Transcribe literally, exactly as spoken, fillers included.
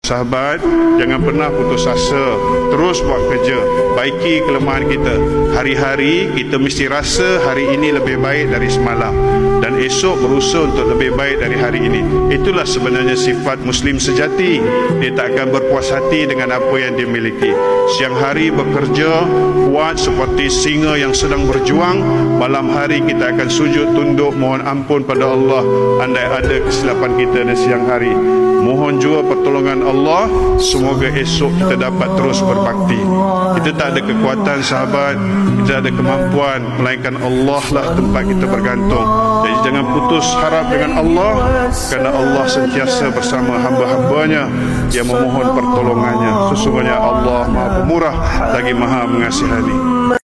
Sahabat, jangan pernah putus asa, terus buat kerja, baiki kelemahan kita. Hari-hari kita mesti rasa hari ini lebih baik dari semalam, dan esok berusaha untuk lebih baik dari hari ini. Itulah sebenarnya sifat Muslim sejati. Dia tak akan berpuas hati dengan apa yang dia miliki. Siang hari bekerja kuat seperti singa yang sedang berjuang, malam hari kita akan sujud tunduk mohon ampun pada Allah andai ada kesilapan kita di siang hari. Mohon juga pertolongan Allah, semoga esok kita dapat terus berbakti. Kita tak ada kekuatan sahabat, kita ada kemampuan, melainkan Allah lah tempat kita bergantung. Jadi jangan putus harap dengan Allah, kerana Allah sentiasa bersama hamba-hambanya yang memohon pertolongannya. Sesungguhnya Allah Maha Pemurah lagi Maha Mengasihani.